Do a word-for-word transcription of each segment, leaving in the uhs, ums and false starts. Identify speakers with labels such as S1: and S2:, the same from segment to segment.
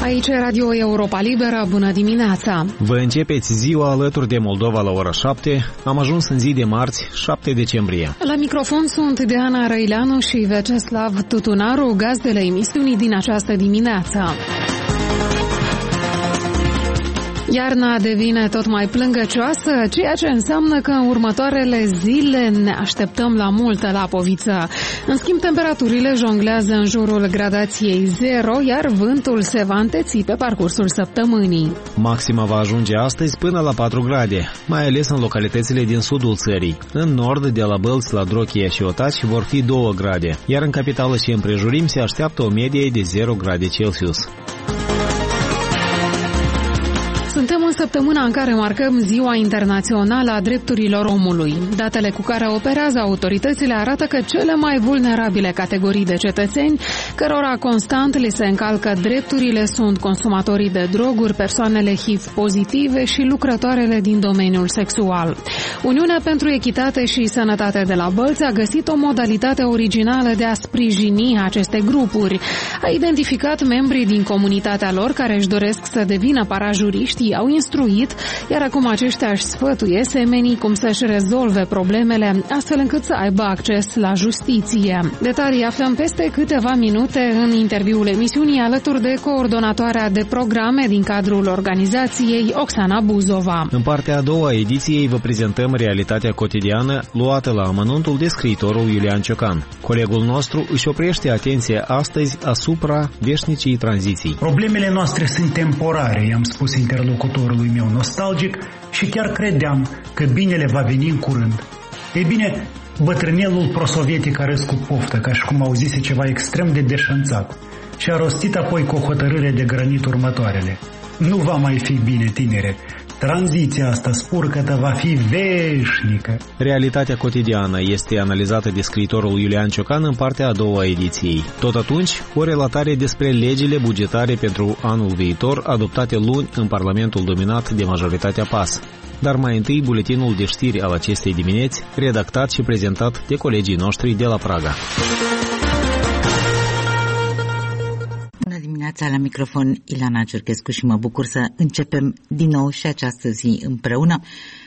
S1: Aici e Radio Europa Liberă, bună dimineața!
S2: Vă începeți ziua alături de Moldova la ora șapte. Am ajuns în zi de marți, șapte decembrie.
S1: La microfon sunt Diana Răileanu și Veceslav Tutunaru, gazdele emisiunii din această dimineață. Iarna devine tot mai plângăcioasă, ceea ce înseamnă că în următoarele zile ne așteptăm la multă lapoviță. În schimb, temperaturile jonglează în jurul gradației zero, iar vântul se va înteți pe parcursul săptămânii.
S2: Maxima va ajunge astăzi până la patru grade, mai ales în localitățile din sudul țării. În nord, de la Bălți la Drochia și Otaci, vor fi două grade, iar în capitală și împrejurim se așteaptă o medie de zero grade Celsius.
S1: Suntem în săptămâna în care marcăm Ziua Internațională a Drepturilor Omului. Datele cu care operează autoritățile arată că cele mai vulnerabile categorii de cetățeni, cărora constant li se încalcă drepturile, sunt consumatorii de droguri, persoanele H I V pozitive și lucrătoarele din domeniul sexual. Uniunea pentru Echitate și Sănătate de la Bălți a găsit o modalitate originală de a sprijini aceste grupuri. A identificat membrii din comunitatea lor care își doresc să devină parajuriști, au instruit, iar acum aceștia își sfătuie semenii cum să-și rezolve problemele, astfel încât să aibă acces la justiție. Detalii aflăm peste câteva minute în interviul emisiunii alături de coordonatoarea de programe din cadrul organizației, Oxana Buzova.
S2: În partea a doua a ediției vă prezentăm realitatea cotidiană luată la amănuntul de scriitorul Iulian Ciocan. Colegul nostru își oprește atenția astăzi asupra veșnicii tranziții.
S3: Problemele noastre sunt temporare, i-am spus interlocutorului meu nostalgic, și chiar credeam că binele va veni în curând. Ei bine, bătrânelul prosovietic a râs cu poftă, ca și cum auzise ceva extrem de deșanțat, și a rostit apoi cu o hotărâre de granit următoarele. Nu va mai fi bine, tinere. Tranziția asta spurcătă va fi veșnică.
S2: Realitatea cotidiană este analizată de scriitorul Iulian Ciocan în partea a doua a ediției. Tot atunci, o relatare despre legile bugetare pentru anul viitor, adoptate luni în Parlamentul dominat de majoritatea P A S. Dar mai întâi buletinul de știri al acestei dimineți, redactat și prezentat de colegii noștri de la Praga.
S4: La microfon Ilana Ciurchescu și mă bucur să începem din nou și această zi împreună.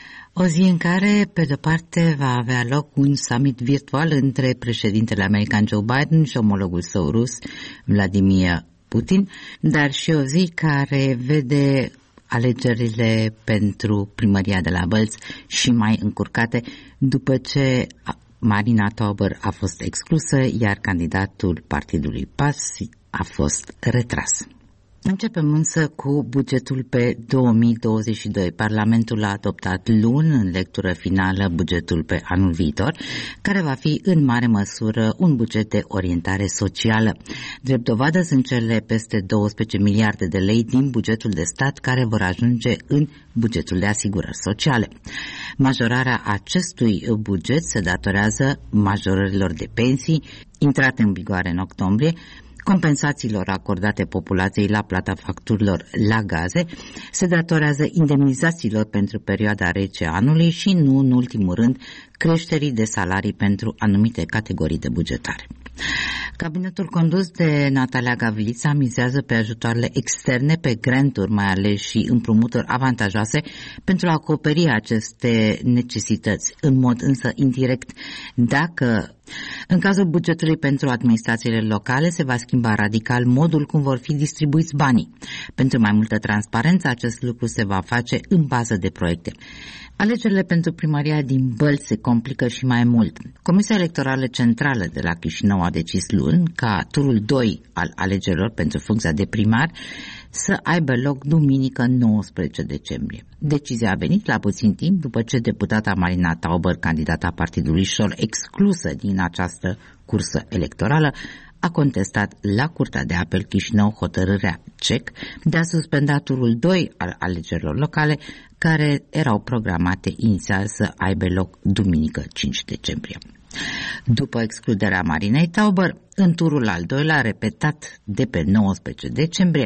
S4: O zi în care, pe de-o parte, va avea loc un summit virtual între președintele american Joe Biden și omologul său rus, Vladimir Putin, dar și o zi care vede alegerile pentru primăria de la Bălți și mai încurcate după ce Marina Tauber a fost exclusă, iar candidatul partidului P A S a fost retras. Începem însă cu bugetul pe două mii douăzeci și doi. Parlamentul a adoptat luni în lectură finală bugetul pe anul viitor, care va fi în mare măsură un buget de orientare socială. Drept dovadă sunt cele peste douăsprezece miliarde de lei din bugetul de stat care vor ajunge în bugetul de asigurări sociale. Majorarea acestui buget se datorează majorărilor de pensii intrate în vigoare în octombrie, compensațiilor acordate populației la plata facturilor la gaze, se datorează indemnizațiilor pentru perioada rece anului și, nu în ultimul rând, creșterii de salarii pentru anumite categorii de bugetare. Cabinetul condus de Natalia Gavrița mizează pe ajutoarele externe, pe granturi mai ales și împrumuturi avantajoase pentru a acoperi aceste necesități, în mod însă indirect. Dacă în cazul bugetului pentru administrațiile locale se va schimba radical modul cum vor fi distribuiți banii. Pentru mai multă transparență, acest lucru se va face în bază de proiecte. Alegerile pentru primăria din Bălți se complică și mai mult. Comisia Electorală Centrală de la Chișinău a decis luni ca turul doi al alegerilor pentru funcția de primar să aibă loc duminică nouăsprezece decembrie. Decizia a venit la puțin timp după ce deputata Marina Tauber, candidata partidului Șor, exclusă din această cursă electorală, a contestat la Curtea de Apel Chișinău hotărârea C E C de a suspenda turul doi al alegerilor locale, care erau programate inițial să aibă loc duminică cinci decembrie. După excluderea Marinei Tauber, în turul al doilea, repetat de pe nouăsprezece decembrie,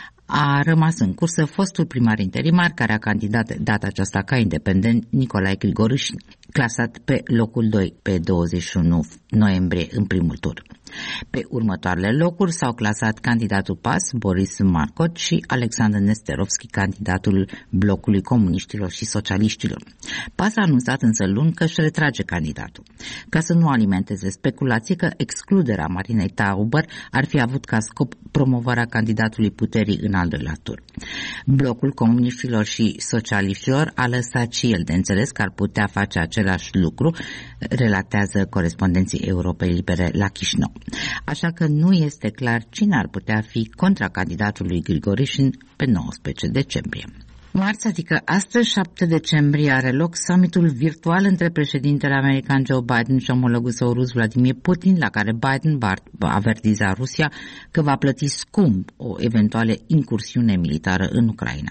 S4: a rămas în cursă fostul primar interimar, care a candidat data aceasta ca independent, Nicolae Grigoriș, clasat pe locul doi pe douăzeci și unu noiembrie în primul tur. Pe următoarele locuri s-au clasat candidatul P A S, Boris Marcot, și Alexandru Nesterovski, candidatul blocului comuniștilor și socialiștilor. P A S a anunțat însă luni că își retrage candidatul, ca să nu alimenteze speculații că excluderea Marinei Tauber ar fi avut ca scop promovarea candidatului puterii în al doilea tur. Blocul comuniștilor și socialiștilor a lăsat și el de înțeles că ar putea face același lucru, relatează corespondenții Europei Libere la Chișinău. Așa că nu este clar cine ar putea fi contracandidatul lui Grigorișin pe nouăsprezece decembrie. Marți, adică astăzi, șapte decembrie, are loc summitul virtual între președintele american Joe Biden și omologul său rus Vladimir Putin, la care Biden va avertiza Rusia că va plăti scump o eventuală incursiune militară în Ucraina.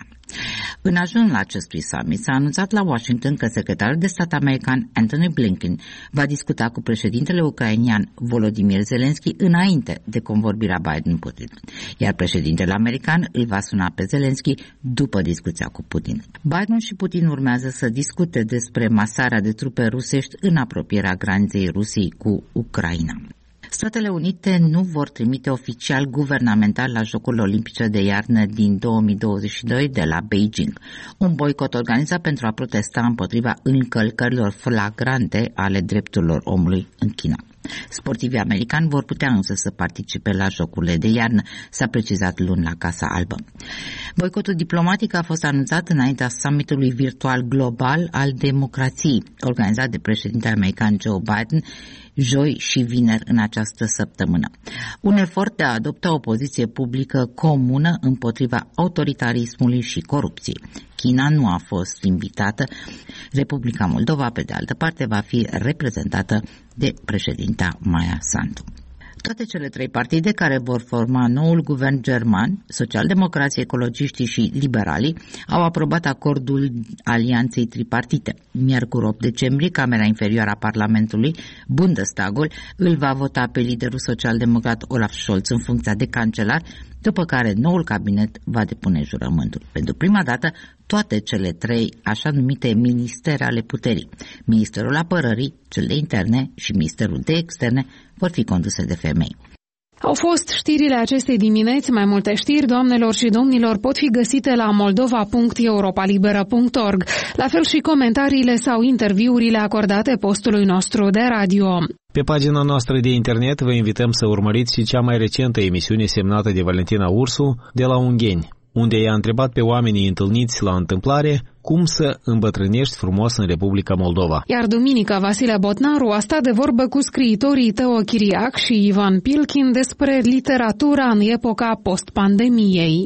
S4: În ajunul acestui summit s-a anunțat la Washington că secretarul de stat american Antony Blinken va discuta cu președintele ucrainian Volodymyr Zelensky înainte de convorbirea Biden-Putin, iar președintele american îl va suna pe Zelensky după discuția cu Putin. Biden și Putin urmează să discute despre masarea de trupe rusești în apropierea graniței Rusiei cu Ucraina. Statele Unite nu vor trimite oficial guvernamental la Jocurile Olimpice de iarnă din două mii douăzeci și doi de la Beijing, un boicot organizat pentru a protesta împotriva încălcărilor flagrante ale drepturilor omului în China. Sportivii americani vor putea însă să participe la Jocurile de iarnă, s-a precizat luni la Casa Albă. Boicotul diplomatic a fost anunțat înaintea summitului virtual global al democrației, organizat de președintele american Joe Biden, joi și vineri în această săptămână. Un efort de a adopta o poziție publică comună împotriva autoritarismului și corupției. China nu a fost invitată. Republica Moldova, pe de altă parte, va fi reprezentată de președinta Maia Sandu. Toate cele trei partide care vor forma noul guvern german, socialdemocrații, ecologiștii și liberalii, au aprobat acordul alianței tripartite. Miercuri opt decembrie, Camera Inferioară a Parlamentului, Bundestagul, îl va vota pe liderul social-democrat Olaf Scholz în funcția de cancelar, după care noul cabinet va depune jurământul. Pentru prima dată, toate cele trei așa numite ministere ale puterii, Ministerul Apărării, cel de Interne și Ministerul de Externe, vor fi conduse de femei.
S1: Au fost știrile acestei dimineți. Mai multe știri, doamnelor și domnilor, pot fi găsite la moldova punct europalibera punct org, la fel și comentariile sau interviurile acordate postului nostru de radio.
S2: Pe pagina noastră de internet vă invităm să urmăriți și cea mai recentă emisiune semnată de Valentina Ursu de la Ungheni, unde i-a întrebat pe oamenii întâlniți la întâmplare cum să îmbătrânești frumos în Republica Moldova.
S1: Iar duminică Vasile Botnaru a stat de vorbă cu scriitorii Teo Chiriac și Ivan Pilkin despre literatura în epoca post-pandemiei.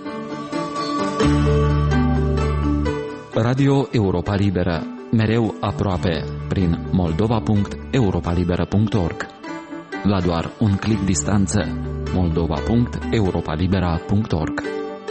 S5: Radio Europa Liberă, mereu aproape, prin moldova punct europalibera punct org. La doar un clic distanță, moldova punct europalibera punct org.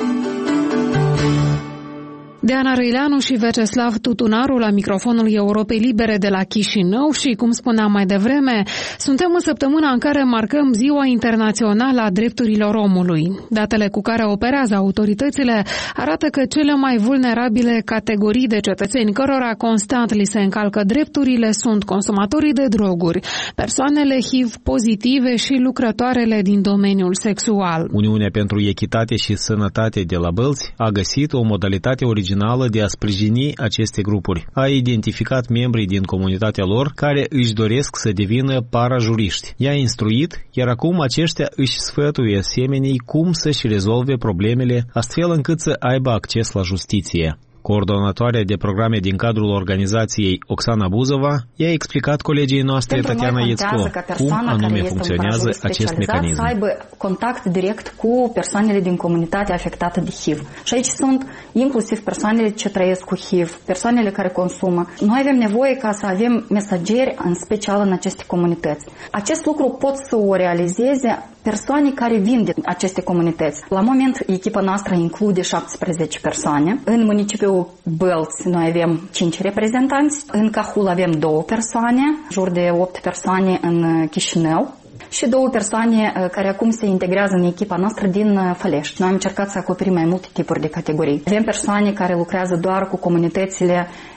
S1: Diana Răileanu și Veceslav Tutunaru la microfonul Europei Libere de la Chișinău și, cum spuneam mai devreme, suntem în săptămâna în care marcăm Ziua Internațională a Drepturilor Omului. Datele cu care operează autoritățile arată că cele mai vulnerabile categorii de cetățeni cărora constant li se încalcă drepturile sunt consumatorii de droguri, persoanele H I V pozitive și lucrătoarele din domeniul sexual.
S2: Uniunea pentru Echitate și Sănătate de la Bălți a găsit o modalitate originală de a sprijini aceste grupuri. A identificat membrii din comunitatea lor care își doresc să devină parajuriști. I-a instruit, iar acum aceștia își sfătuie semenii cum să-și rezolve problemele astfel încât să aibă acces la justiție. Coordonatoarea de programe din cadrul organizației Oxana Buzova i-a explicat colegii noastre Tatiana Iețco cum anume funcționează acest mecanism.
S6: Să aibă contact direct cu persoanele din comunitatea afectată de H I V. Și aici sunt inclusiv persoanele ce trăiesc cu H I V, persoanele care consumă. Noi avem nevoie ca să avem mesageri, în special în aceste comunități. Acest lucru pot să o realizeze persoane care vin din aceste comunități. La moment, echipa noastră include șaptesprezece persoane. În municipiul Bălți noi avem cinci reprezentanți. În Cahul avem două persoane, jur de opt persoane în Chișinău și două persoane care acum se integrează în echipa noastră din Fălești. Noi am încercat să acoperim mai multe tipuri de categorii. Avem persoane care lucrează doar cu comunitățile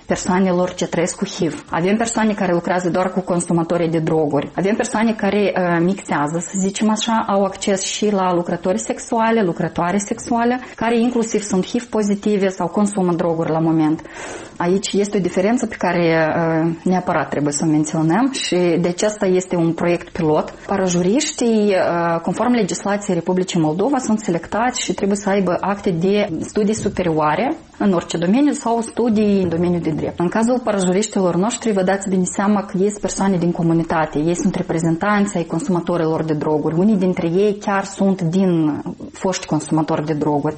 S6: persoanelor ce trăiesc cu H I V. Avem persoane care lucrează doar cu consumatorii de droguri. Avem persoane care uh, mixează, să zicem așa, au acces și la lucrători sexuale, lucrătoare sexuale, care inclusiv sunt H I V pozitive sau consumă droguri la moment. Aici este o diferență pe care uh, neapărat trebuie să o menționăm și de aceasta este un proiect pilot. Parajuriștii, uh, conform legislației Republicii Moldova, sunt selectați și trebuie să aibă acte de studii superioare în orice domeniu sau studii în domeniul de drept. În cazul parajuriștilor noștri, vă dați bine seama că ei sunt persoane din comunitate, ei sunt reprezentanți ai consumatorilor de droguri. Unii dintre ei chiar sunt din foști consumatori de droguri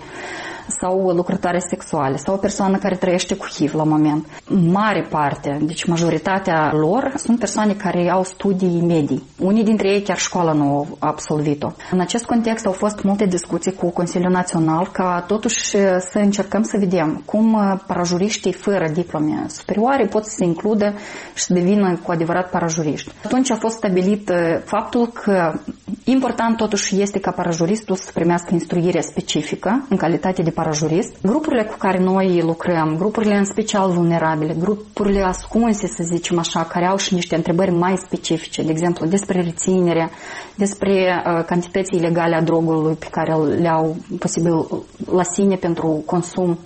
S6: sau lucrătoare sexuale, sau o persoană care trăiește cu H I V la moment. Mare parte, deci majoritatea lor, sunt persoane care au studii medii. Unii dintre ei chiar școala nu au absolvit-o. În acest context au fost multe discuții cu Consiliul Național ca totuși să încercăm să vedem cum parajuriștii fără diplome superioare pot să se includă și să devină cu adevărat parajuriști. Atunci a fost stabilit faptul că important totuși este ca parajuristul să primească instruire specifică în calitate de parajurist. Grupurile cu care noi lucrăm, grupurile în special vulnerabile, grupurile ascunse, să zicem așa, care au și niște întrebări mai specifice, de exemplu, despre reținere, despre uh, cantității ilegale a drogului pe care le au posibil la sine pentru consum.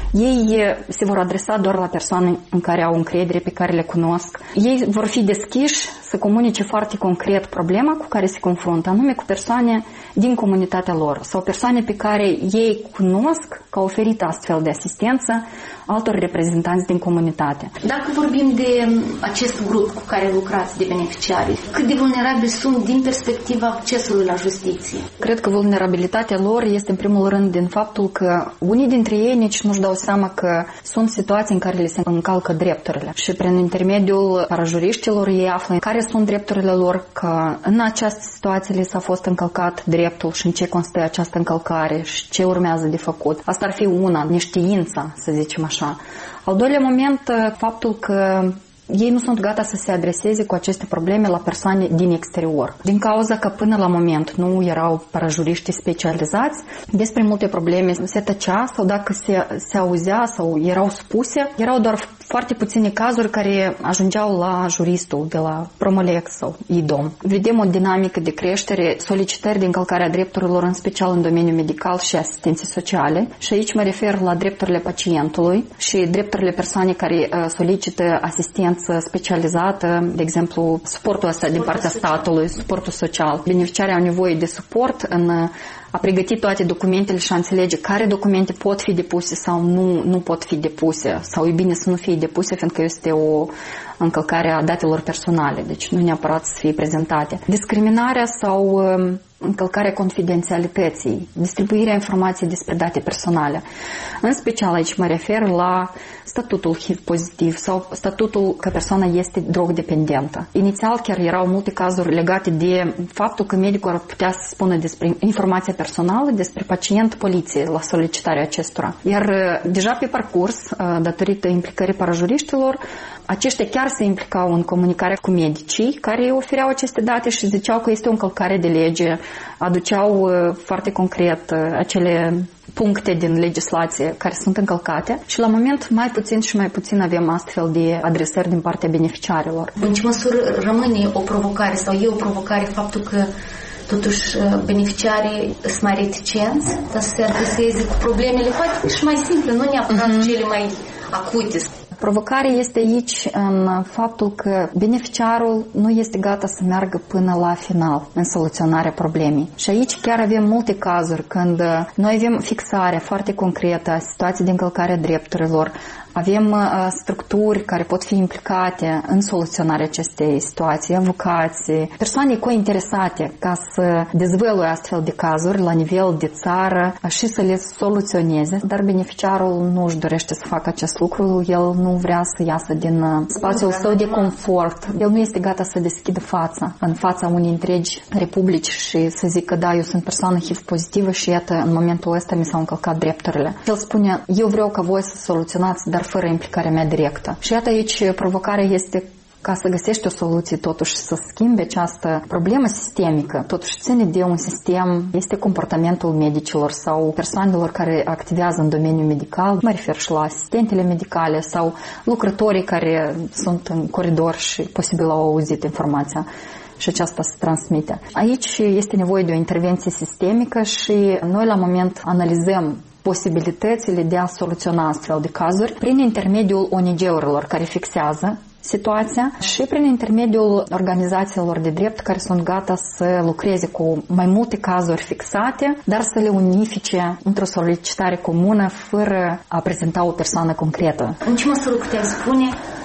S6: Ei se vor adresa doar la persoane în care au încredere, pe care le cunosc. Ei vor fi deschiși să comunice foarte concret problema cu care se confruntă, anume cu persoane din comunitatea lor sau persoane pe care ei cunosc că au oferit astfel de asistență altor reprezentanți din comunitate.
S7: Dacă vorbim de acest grup cu care lucrați de beneficiari, cât de vulnerabili sunt din perspectiva accesului la justiție?
S6: Cred că vulnerabilitatea lor este în primul rând din faptul că unii dintre ei nici nu-și dau seama că sunt situații în care le se încalcă drepturile și prin intermediul parajuriștilor ei află care sunt drepturile lor, că în această situație le s-a fost încălcat dreptul și în ce constă această încălcare și ce urmează de făcut. Asta ar fi una, neștiința, să zicem așa. Al doilea moment, faptul că ei nu sunt gata să se adreseze cu aceste probleme la persoane din exterior. Din cauza că până la moment nu erau parajuriști specializați, despre multe probleme se tăcea sau dacă se, se auzea sau erau spuse, erau doar foarte puține cazuri care ajungeau la juristul de la Promolex sau I D O M. Vedem o dinamică de creștere, solicitări de încălcare a drepturilor, în special în domeniul medical și asistenței sociale. Și aici mă refer la drepturile pacientului și drepturile persoanei care solicită asistență specializată, de exemplu, suportul ăsta din partea statului, suportul social. Beneficiarii au nevoie de suport în a pregăti toate documentele și a înțelege care documente pot fi depuse sau nu, nu pot fi depuse, sau e bine să nu fie depuse, fiindcă este o încălcare a datelor personale, deci nu neapărat să fie prezentate. Discriminarea sau încălcarea confidențialității, distribuirea informației despre date personale. În special aici mă refer la statutul H I V pozitiv sau statutul că persoana este drog-dependentă. Inițial chiar erau multe cazuri legate de faptul că medicul ar putea să spună despre informația personală, despre pacient poliție la solicitarea acestora. Iar deja pe parcurs, datorită implicării parajuriștilor, aceștia chiar se implicau în comunicarea cu medicii care ofereau aceste date și ziceau că este o încălcare de lege, aduceau foarte concret acele puncte din legislație care sunt încălcate și la moment mai puțin și mai puțin avem astfel de adresări din partea beneficiarilor.
S7: În ce măsură rămâne o provocare sau e o provocare faptul că totuși beneficiarii sunt mai reticenți să se adreseze cu problemele poate și mai simple, nu neapărat uh-huh. cele mai acute?
S6: Provocarea este aici în faptul că beneficiarul nu este gata să meargă până la final în soluționarea problemei. Și aici chiar avem multe cazuri când noi avem fixarea foarte concretă a situației de încălcare a drepturilor, avem uh, structuri care pot fi implicate în soluționarea acestei situații, avocații, persoane cointeresate ca să dezvăluie astfel de cazuri la nivel de țară și să le soluționeze, dar beneficiarul nu își dorește să facă acest lucru, el nu vrea să iasă din uh, spațiul său de confort, el nu este gata să deschidă fața în fața unei întregi republici și să zică da, eu sunt persoană H I V pozitivă și iată, în momentul ăsta mi s-au încălcat drepturile. El spune, eu vreau ca voi să soluționați, dar fără implicarea mea directă. Și iată aici provocarea este ca să găsești o soluție, totuși să schimbe această problemă sistemică. Totuși ține de un sistem, este comportamentul medicilor sau persoanelor care activează în domeniul medical, mă refer și la asistentele medicale sau lucrătorii care sunt în coridor și posibil au auzit informația și aceasta se transmite. Aici este nevoie de o intervenție sistemică și noi la moment analizăm posibilitățile de a soluționa astfel de cazuri prin intermediul O N G-urilor care fixează situația și prin intermediul organizațiilor de drept care sunt gata să lucreze cu mai multe cazuri fixate, dar să le unifice într-o solicitare comună fără a prezenta o persoană concretă.
S7: În ce măsură putem spune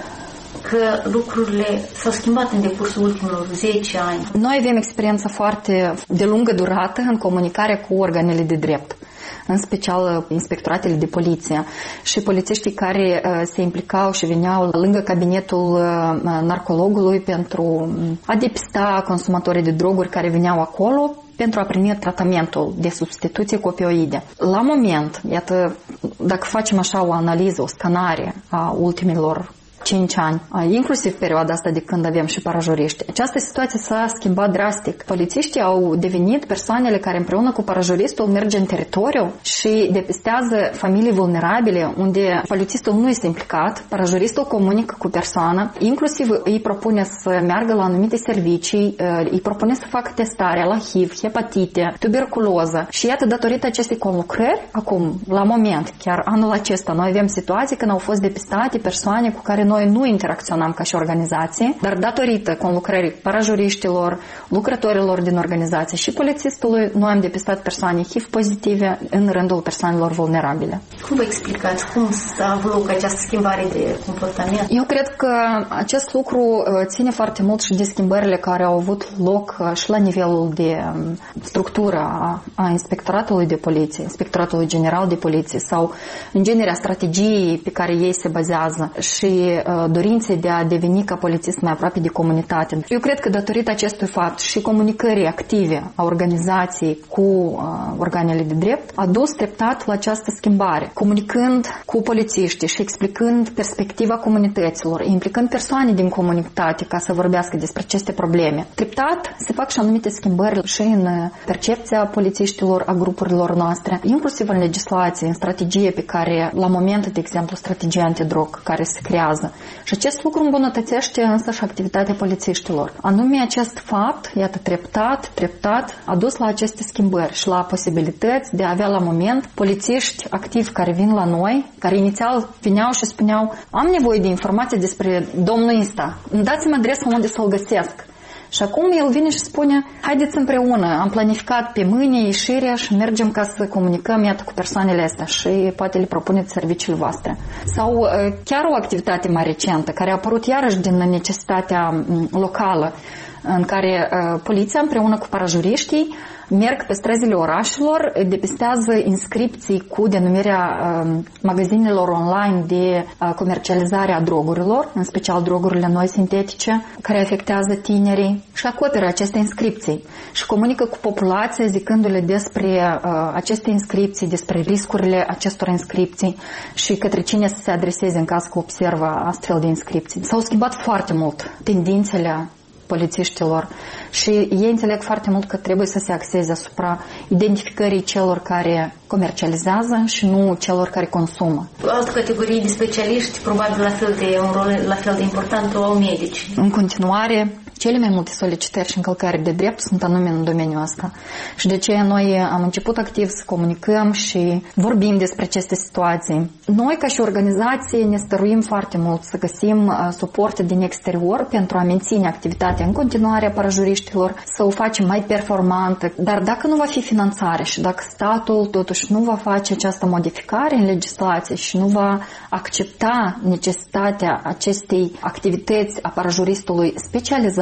S7: că lucrurile s-au schimbat în decursul ultimilor zece ani?
S6: Noi avem experiență foarte de lungă durată în comunicarea cu organele de drept, în special inspectoratele de poliție și polițiștii care uh, se implicau și veneau lângă cabinetul uh, narcologului pentru a depista consumatorii de droguri care veneau acolo pentru a primi tratamentul de substituție cu opioide. La moment, iată, dacă facem așa o analiză, o scanare a ultimilor cinci ani, inclusiv perioada asta de când avem și parajuriști. Această situație s-a schimbat drastic. Polițiștii au devenit persoanele care împreună cu parajuristul merg în teritoriu și depistează familii vulnerabile unde polițistul nu este implicat, parajuristul comunică cu persoana, inclusiv îi propune să meargă la anumite servicii, îi propune să facă testarea la H I V, hepatite, tuberculoză. Și iată, datorită acestei conlucrări, acum, la moment, chiar anul acesta, noi avem situații când au fost depistate persoane cu care noi nu interacționam ca și organizație, dar datorită conlucrării parajuriștilor, lucrătorilor din organizație și polițistului, noi am depistat persoane H I V pozitive în rândul persoanelor vulnerabile.
S7: Cum vă explicați? Cum s-a avut loc această schimbare de comportament?
S6: Eu cred că acest lucru ține foarte mult și de schimbările care au avut loc și la nivelul de structură a Inspectoratului de Poliție, Inspectoratului General de Poliție sau, în genere, a strategiei pe care ei se bazează și dorinței de a deveni ca polițist mai aproape de comunitate. Eu cred că datorită acestui fapt și comunicării active a organizației cu uh, organele de drept a dus treptat la această schimbare, comunicând cu polițiștii și explicând perspectiva comunităților, implicând persoane din comunitate ca să vorbească despre aceste probleme. Treptat se fac și anumite schimbări și în percepția polițiștilor, a grupurilor noastre, inclusiv în legislație, în strategie pe care, la moment, de exemplu, strategia antidrog care se creează. Și acest lucru îmbunătățește însă și activitatea polițiștilor. Anume, acest fapt, iată, treptat, treptat, a dus la aceste schimbări și la posibilități de a avea la moment polițiști activi care vin la noi, care inițial vineau și spuneau: am nevoie de informații despre domnul ăsta, dați-mi adresa unde să-l găsesc. Și acum el vine și spune: haideți împreună, am planificat pe mâine ieșirea și mergem ca să comunicăm, iată, cu persoanele astea și poate le propuneți serviciile voastre. Sau chiar o activitate mai recentă, care a apărut iarăși din necesitatea locală, în care uh, poliția împreună cu parajuriștii merg pe străzile orașelor, depistează inscripții cu denumirea uh, magazinelor online de uh, comercializare a drogurilor, în special drogurile noi sintetice, care afectează tinerii, și acoperă aceste inscripții și comunică cu populația zicându-le despre uh, aceste inscripții, despre riscurile acestor inscripții și către cine să se adreseze în caz că observă astfel de inscripții. S-au schimbat foarte mult tendințele polițiștilor și ei înțeleg foarte mult că trebuie să se axeze asupra identificării celor care comercializează și nu celor care consumă.
S7: Altă categorie de specialiști, probabil la fel de un rol la fel de important, o au medici.
S6: În continuare, cele mai multe solicitări și încălcări de drept sunt anume în domeniul ăsta. Și de aceea noi am început activ să comunicăm și vorbim despre aceste situații. Noi, ca și organizație, ne stăruim foarte mult să găsim suporte din exterior pentru a menține activitatea în continuare a parajuriștilor, să o facem mai performantă. Dar dacă nu va fi finanțare și dacă statul totuși nu va face această modificare în legislație și nu va accepta necesitatea acestei activități a parajuristului specializat,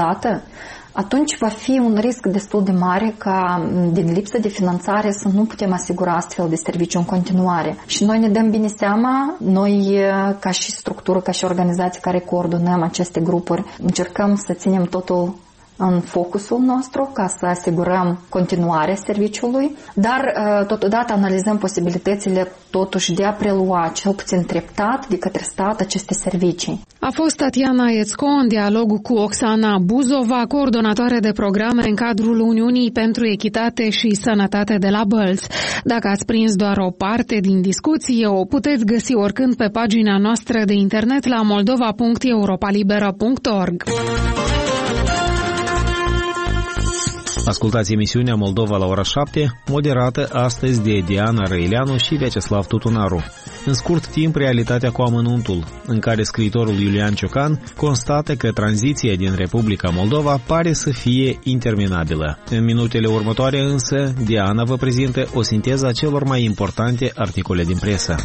S6: atunci va fi un risc destul de mare ca din lipsă de finanțare să nu putem asigura astfel de serviciu în continuare. Și noi ne dăm bine seama, noi ca și structură, ca și organizație care coordonăm aceste grupuri, încercăm să ținem totul în focusul nostru ca să asigurăm continuarea serviciului, dar totodată analizăm posibilitățile totuși de a prelua cel puțin treptat de către stat aceste servicii.
S1: A fost Tatiana Ețco în dialog cu Oxana Buzova, coordonatoare de programe în cadrul Uniunii pentru Echitate și Sănătate de la Bălți. Dacă ați prins doar o parte din discuție, o puteți găsi oricând pe pagina noastră de internet la moldova punct europalibera punct org.
S2: Ascultați emisiunea Moldova la ora șapte, moderată astăzi de Diana Răileanu și Vyacheslav Tutunaru. În scurt timp, realitatea cu amănuntul, în care scriitorul Iulian Ciocan constată că tranziția din Republica Moldova pare să fie interminabilă. În minutele următoare însă, Diana vă prezintă o sinteză a celor mai importante articole din presă.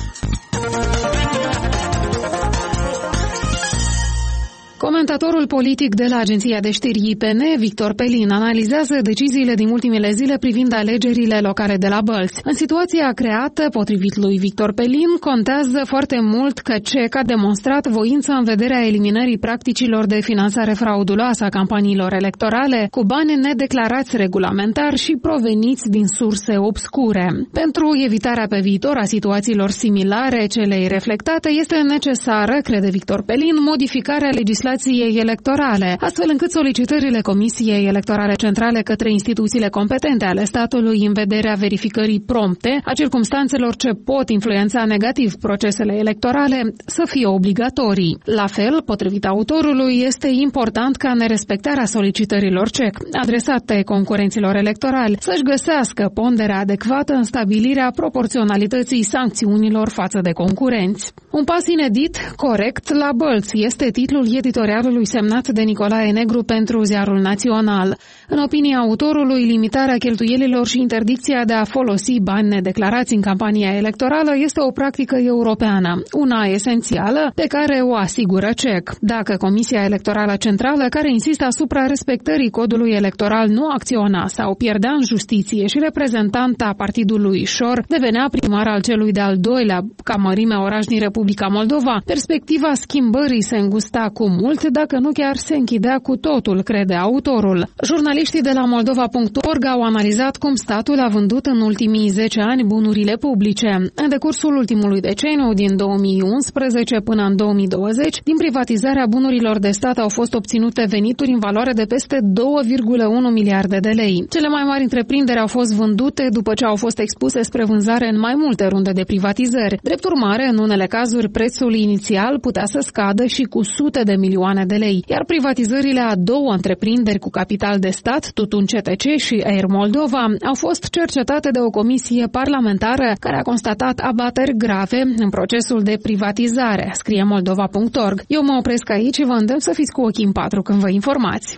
S1: Comentatorul politic de la agenția de știri I P N, Victor Pelin, analizează deciziile din ultimele zile privind alegerile locale de la Bălți. În situația creată, potrivit lui Victor Pelin, contează foarte mult că C E C a demonstrat voință în vederea eliminării practicilor de finanțare frauduloasă a campaniilor electorale cu bani nedeclarați regulamentar și proveniți din surse obscure. Pentru evitarea pe viitor a situațiilor similare celei reflectate, este necesară, crede Victor Pelin, modificarea legislației electorale, astfel încât solicitările Comisiei Electorale Centrale către instituțiile competente ale statului în vederea verificării prompte a circumstanțelor ce pot influența negativ procesele electorale să fie obligatorii. La fel, potrivit autorului, este important ca nerespectarea solicitărilor C E C adresate concurenților electorali să-și găsească ponderea adecvată în stabilirea proporționalității sancțiunilor față de concurenți. Un pas inedit, corect, la Bălți este titlul editorialului semnat de Nicolae Negru pentru Ziarul Național. În opinia autorului, limitarea cheltuielilor și interdicția de a folosi bani nedeclarați în campania electorală este o practică europeană, una esențială pe care o asigură C E C. Dacă Comisia Electorală Centrală, care insistă asupra respectării codului electoral, nu acționa sau pierdea în justiție și reprezentanta partidului Șor devenea primar al celui de-al doilea ca mărime oraș din Republica Moldova, perspectiva schimbării se îngusta cu mult, dacă nu chiar se închidea cu totul, crede autorul. Jurnaliștii de la moldova punct org au analizat cum statul a vândut în ultimii zece ani bunurile publice. În decursul ultimului deceniu, din două mii unsprezece până în două mii douăzeci, din privatizarea bunurilor de stat au fost obținute venituri în valoare de peste două virgulă unu miliarde de lei. Cele mai mari întreprinderi au fost vândute după ce au fost expuse spre vânzare în mai multe runde de privatizări. Drept urmare, în unele cazuri, prețul inițial putea să scadă și cu sute de milioane de lei, iar privatizările a două întreprinderi cu capital de stat, Tutun C T C și Air Moldova, au fost cercetate de o comisie parlamentară care a constatat abateri grave în procesul de privatizare, scrie moldova punct org. Eu mă opresc aici și vă îndemn să fiți cu ochii în patru când vă informați.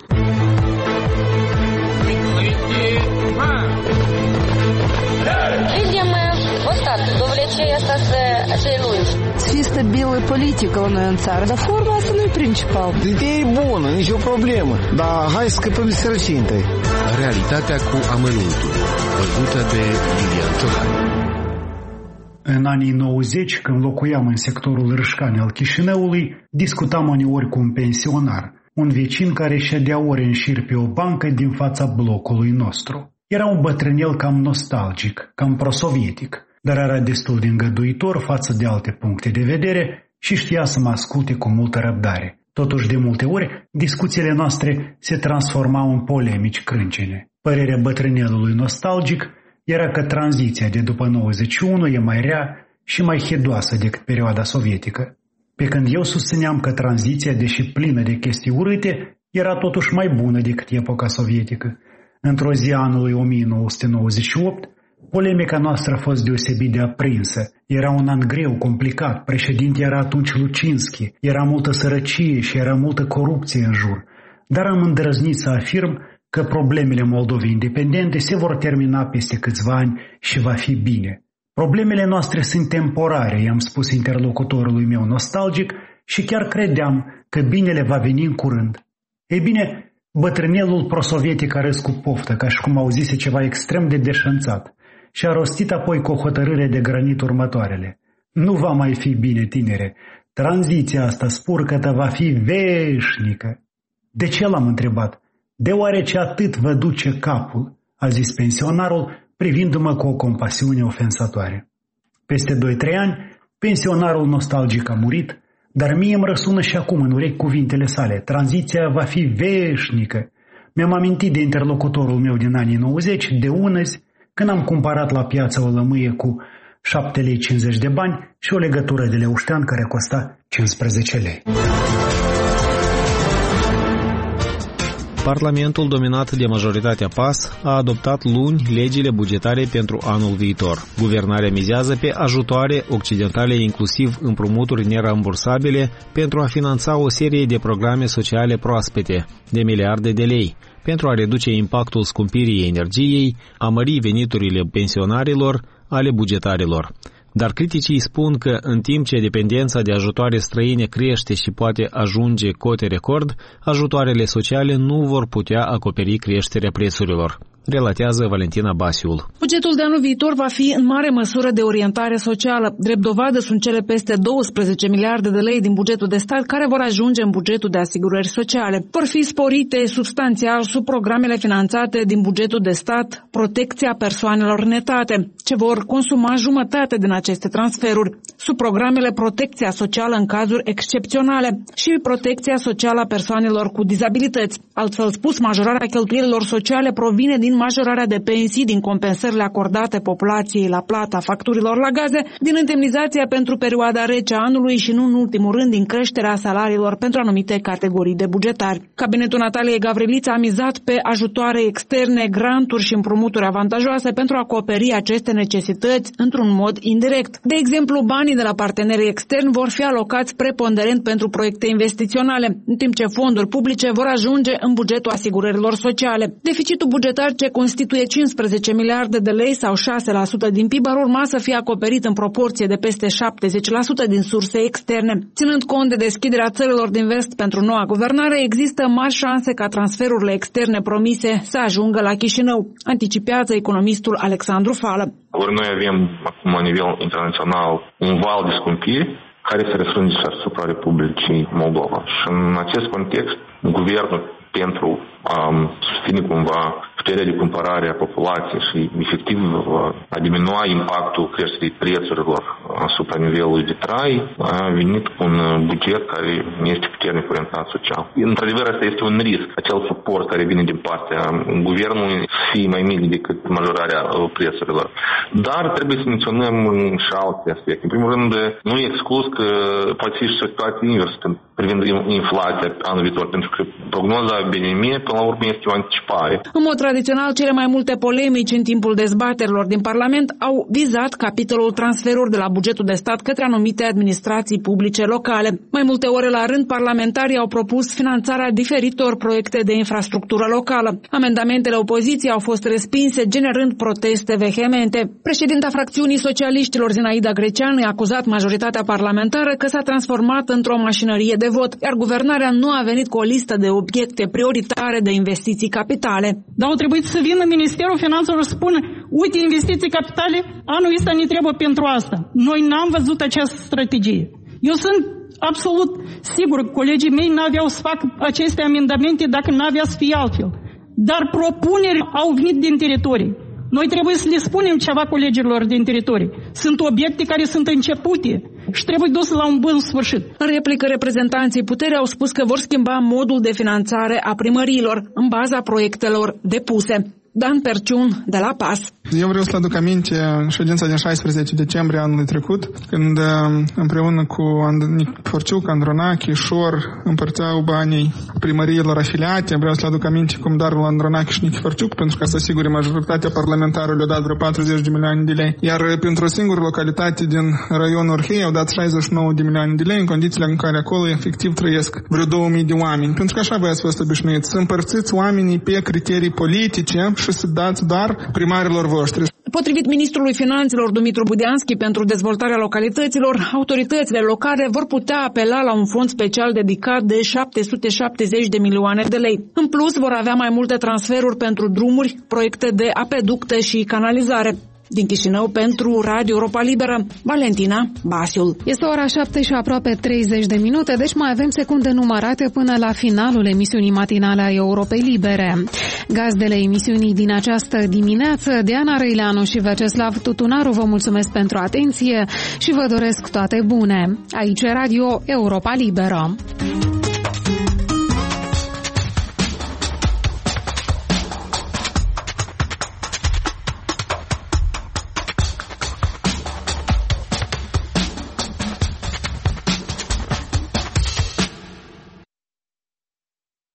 S8: Să fie stabilă politică la noi în țară, dar forma asta nu e principal.
S9: Ideea e bună, nicio problemă, dar hai să scăpăm de sărăcie întâi.
S10: Realitatea cu amănuntul, văzută de Iulian Ciocan.
S3: În anii nouăzeci, când locuiam în sectorul Râșcani al Chișinăului, discutam uneori cu un pensionar, un vecin care ședea ori în șir pe o bancă din fața blocului nostru. Era un bătrânel cam nostalgic, cam prosovietic, dar era destul de îngăduitor față de alte puncte de vedere și știa să mă asculte cu multă răbdare. Totuși, de multe ori, discuțiile noastre se transformau în polemici crâncene. Părerea bătrânelului nostalgic era că tranziția de după nouăzeci și unu e mai rea și mai hedoasă decât perioada sovietică, pe când eu susțineam că tranziția, deși plină de chestii urâte, era totuși mai bună decât epoca sovietică. Într-o zi a anului o mie nouă sute nouăzeci și opt, polemica noastră a fost deosebit de aprinsă. Era un an greu, complicat, președinte era atunci Lucinski, era multă sărăcie și era multă corupție în jur, dar am îndrăznit să afirm că problemele Moldovei independente se vor termina peste câțiva ani și va fi bine. Problemele noastre sunt temporare, i-am spus interlocutorului meu nostalgic și chiar credeam că binele va veni în curând. Ei bine, bătrânelul prosovietic a râs cu poftă, ca și cum auzise ceva extrem de deșanțat, și a rostit apoi cu o hotărâre de granit următoarele. Nu va mai fi bine, tinere, tranziția asta spurcătă va fi veșnică. De ce l-am întrebat? deoarece atât vă duce capul, a zis pensionarul, privindu-mă cu o compasiune ofensatoare. Peste doi-trei ani, pensionarul nostalgic a murit, dar mie îmi răsună și acum în urechi cuvintele sale. Tranziția va fi veșnică. Mi-am amintit de interlocutorul meu din anii nouăzeci, de unăzi, când am cumpărat la piață o lămâie cu șapte lei cincizeci de bani și o legătură de leuștean care costa cincisprezece lei.
S2: Parlamentul, dominat de majoritatea P A S, a adoptat luni legile bugetare pentru anul viitor. Guvernarea mizează pe ajutoare occidentale, inclusiv împrumuturi nerambursabile, pentru a finanța o serie de programe sociale proaspete, de miliarde de lei, pentru a reduce impactul scumpirii energiei, a mări veniturile pensionarilor, ale bugetarilor. Dar criticii spun că, în timp ce dependența de ajutoare străine crește și poate ajunge cote record, ajutoarele sociale nu vor putea acoperi creșterea prețurilor, relatează Valentina Basiul.
S11: Bugetul de anul viitor va fi în mare măsură de orientare socială. Drept dovadă sunt cele peste douăsprezece miliarde de lei din bugetul de stat care vor ajunge în bugetul de asigurări sociale. Vor fi sporite substanțial sub programele finanțate din bugetul de stat, protecția persoanelor netate, ce vor consuma jumătate din aceste transferuri, sub programele protecția socială în cazuri excepționale și protecția socială a persoanelor cu dizabilități. Altfel spus, majorarea cheltuielilor sociale provine din majorarea de pensii, din compensările acordate populației la plata facturilor la gaze, din indemnizația pentru perioada rece a anului și, nu în ultimul rând, din creșterea salariilor pentru anumite categorii de bugetari. Cabinetul Nataliei Gavrilița a mizat pe ajutoare externe, granturi și împrumuturi avantajoase pentru a acoperi aceste necesități într-un mod indirect. De exemplu, banii de la partenerii externi vor fi alocați preponderent pentru proiecte investiționale, în timp ce fonduri publice vor ajunge în bugetul asigurărilor sociale. Deficitul bugetar, ce constituie cincisprezece miliarde de lei sau șase la sută din P I B, ar urma să fie acoperit în proporție de peste șaptezeci la sută din surse externe. Ținând cont de deschiderea țărilor din vest pentru noua guvernare, există mari șanse ca transferurile externe promise să ajungă la Chișinău, anticipează economistul Alexandru Fală.
S12: Ori noi avem acum la nivel internațional un val de scumpiri care se răsfrânge și asupra Republicii Moldova. Și în acest context, guvernul, pentru a susține cumva puterea de cumpărare a populației și efectiv a diminua impactul creșterii prețurilor asupra nivelului de trai, a venit cu un buget care este puternic orientat social. Într-adevăr, asta este un risc, acel suport care vine din partea guvernului să fie mai mic decât majorarea prețurilor. Dar trebuie să menționăm și alte aspecte. În primul rând, nu e exclus că poate fi și situație inversă privind inflația anul viitor, pentru că prognoza B N M până la urmă este o anticipare.
S11: În mod tradițional, cele mai multe polemici în timpul dezbaterilor din Parlament au vizat capitolul transferuri de la bugetul de stat către anumite administrații publice locale. Mai multe ore la rând, parlamentarii au propus finanțarea diferitor proiecte de infrastructură locală. Amendamentele opoziției au fost respinse, generând proteste vehemente. Președinta fracțiunii socialiștilor, Zinaida Greceanu, a acuzat majoritatea parlamentară că s-a transformat într-o mașinărie de vot, iar guvernarea nu a venit cu o listă de obiecte prioritare de investiții capitale.
S13: Dar au trebuit să vină Ministerul Finanțelor să spună: uite, investiții capitale, anul ăsta ne trebuie pentru asta. Noi n-am văzut această strategie. Eu sunt absolut sigur că colegii mei n-aveau să facă aceste amendamente dacă n-avea să fie altfel. Dar propuneri au venit din teritorii. Noi trebuie să le spunem ceva colegilor din teritorii. Sunt obiecte care sunt începute și trebuie duse la un bun sfârșit.
S11: În replică, reprezentanții puterii au spus că vor schimba modul de finanțare a primăriilor în baza proiectelor depuse. Dan Perciun, de la P A S.
S14: Eu vreau să aduc aminte ședința din șaisprezece decembrie anului trecut, când împreună cu Nic Forciuc, Andronache, Șor împărțeau banii primăriilor afiliate. Vreau să aduc aminte cum darul Andronache și Nic Forciuc, pentru că să asigure majoritatea parlamentară le-au dat vreo patruzeci de milioane de lei. Iar pentru o singură localitate din raionul Orhei au dat șaizeci și nouă de milioane de lei, în condițiile în care acolo efectiv trăiesc vreo două mii de oameni. Pentru că așa voi ați fost obișnuiți, să împărțiți oamenii pe criterii politice și să dați dar primarilor voștri.
S11: Potrivit ministrului Finanțelor Dumitru Budeanski, pentru dezvoltarea localităților, autoritățile locale vor putea apela la un fond special dedicat de șapte sute șaptezeci de milioane de lei. În plus, vor avea mai multe transferuri pentru drumuri, proiecte de apeducte și canalizare. Din Chișinău, pentru Radio Europa Liberă, Valentina Basiul.
S1: Este ora șapte și aproape treizeci de minute, deci mai avem secunde numărate până la finalul emisiunii matinale a Europei Libere. Gazdele emisiunii din această dimineață, Diana Răileanu și Veceslav Tutunaru, vă mulțumesc pentru atenție și vă doresc toate bune. Aici Radio Europa Liberă.